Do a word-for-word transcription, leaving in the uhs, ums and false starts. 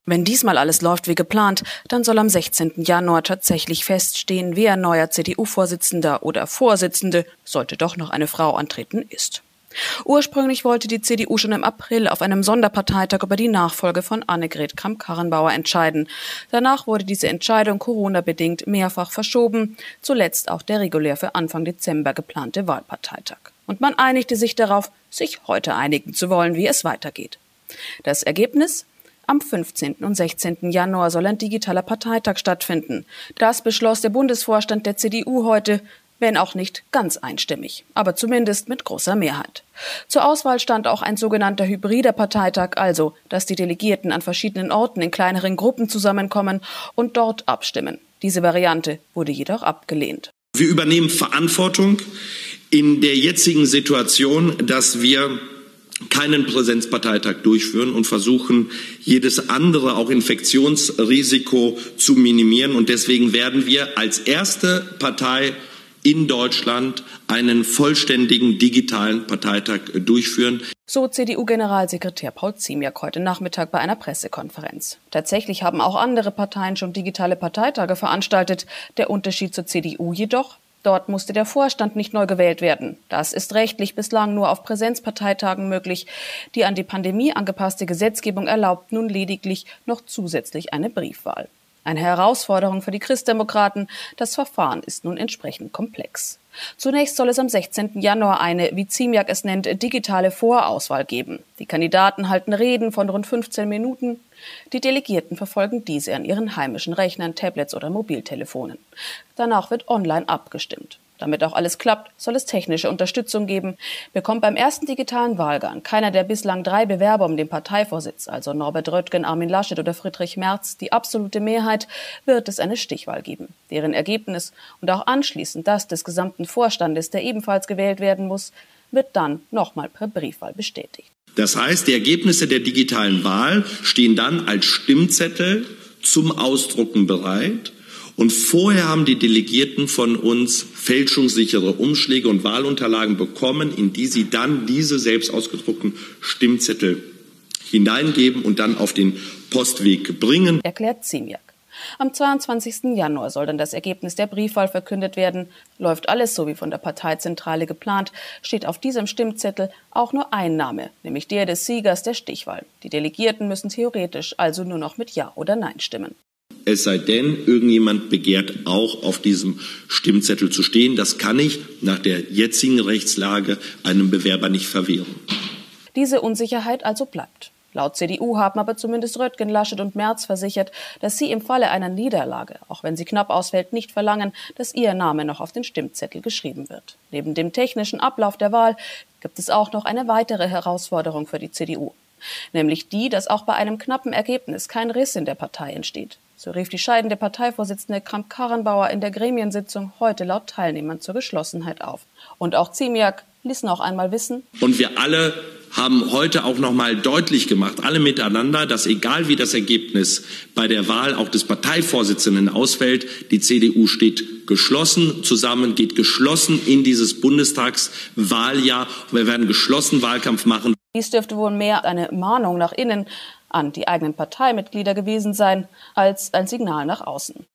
Wenn diesmal alles läuft wie geplant, dann soll am sechzehnten Januar tatsächlich feststehen, wer neuer C D U-Vorsitzender oder Vorsitzende, sollte doch noch eine Frau antreten, ist. Ursprünglich wollte die C D U schon im April auf einem Sonderparteitag über die Nachfolge von Annegret Kramp-Karrenbauer entscheiden. Danach wurde diese Entscheidung Corona-bedingt mehrfach verschoben, zuletzt auch der regulär für Anfang Dezember geplante Wahlparteitag. Und man einigte sich darauf, sich heute einigen zu wollen, wie es weitergeht. Das Ergebnis? Am fünfzehnten und sechzehnten Januar soll ein digitaler Parteitag stattfinden. Das beschloss der Bundesvorstand der C D U heute, wenn auch nicht ganz einstimmig, aber zumindest mit großer Mehrheit. Zur Auswahl stand auch ein sogenannter hybrider Parteitag, also, dass die Delegierten an verschiedenen Orten in kleineren Gruppen zusammenkommen und dort abstimmen. Diese Variante wurde jedoch abgelehnt. Wir übernehmen Verantwortung in der jetzigen Situation, dass wir keinen Präsenzparteitag durchführen und versuchen, jedes andere, auch Infektionsrisiko zu minimieren. Und deswegen werden wir als erste Partei in Deutschland einen vollständigen digitalen Parteitag durchführen. So C D U-Generalsekretär Paul Ziemiak heute Nachmittag bei einer Pressekonferenz. Tatsächlich haben auch andere Parteien schon digitale Parteitage veranstaltet. Der Unterschied zur C D U jedoch: Dort musste der Vorstand nicht neu gewählt werden. Das ist rechtlich bislang nur auf Präsenzparteitagen möglich. Die an die Pandemie angepasste Gesetzgebung erlaubt nun lediglich noch zusätzlich eine Briefwahl. Eine Herausforderung für die Christdemokraten. Das Verfahren ist nun entsprechend komplex. Zunächst soll es am sechzehnten Januar eine, wie Ziemiak es nennt, digitale Vorauswahl geben. Die Kandidaten halten Reden von rund fünfzehn Minuten. Die Delegierten verfolgen diese an ihren heimischen Rechnern, Tablets oder Mobiltelefonen. Danach wird online abgestimmt. Damit auch alles klappt, soll es technische Unterstützung geben. Bekommt beim ersten digitalen Wahlgang keiner der bislang drei Bewerber um den Parteivorsitz, also Norbert Röttgen, Armin Laschet oder Friedrich Merz, die absolute Mehrheit, wird es eine Stichwahl geben. Deren Ergebnis und auch anschließend das des gesamten Vorstandes, der ebenfalls gewählt werden muss, wird dann nochmal per Briefwahl bestätigt. Das heißt, die Ergebnisse der digitalen Wahl stehen dann als Stimmzettel zum Ausdrucken bereit. Und vorher haben die Delegierten von uns fälschungssichere Umschläge und Wahlunterlagen bekommen, in die sie dann diese selbst ausgedruckten Stimmzettel hineingeben und dann auf den Postweg bringen, erklärt Ziemiak. Am zweiundzwanzigsten Januar soll dann das Ergebnis der Briefwahl verkündet werden. Läuft alles so wie von der Parteizentrale geplant, steht auf diesem Stimmzettel auch nur ein Name, nämlich der des Siegers der Stichwahl. Die Delegierten müssen theoretisch also nur noch mit Ja oder Nein stimmen. Es sei denn, irgendjemand begehrt auch auf diesem Stimmzettel zu stehen. Das kann ich nach der jetzigen Rechtslage einem Bewerber nicht verwehren. Diese Unsicherheit also bleibt. Laut C D U haben aber zumindest Röttgen, Laschet und Merz versichert, dass sie im Falle einer Niederlage, auch wenn sie knapp ausfällt, nicht verlangen, dass ihr Name noch auf den Stimmzettel geschrieben wird. Neben dem technischen Ablauf der Wahl gibt es auch noch eine weitere Herausforderung für die C D U. Nämlich die, dass auch bei einem knappen Ergebnis kein Riss in der Partei entsteht. So rief die scheidende Parteivorsitzende Kramp-Karrenbauer in der Gremiensitzung heute laut Teilnehmern zur Geschlossenheit auf. Und auch Ziemiak ließ noch einmal wissen: Und wir alle haben heute auch noch mal deutlich gemacht, alle miteinander, dass egal wie das Ergebnis bei der Wahl auch des Parteivorsitzenden ausfällt, die C D U steht geschlossen zusammen, geht geschlossen in dieses Bundestagswahljahr. Wir werden geschlossen Wahlkampf machen. Dies dürfte wohl mehr eine Mahnung nach innen an die eigenen Parteimitglieder gewesen sein, als ein Signal nach außen.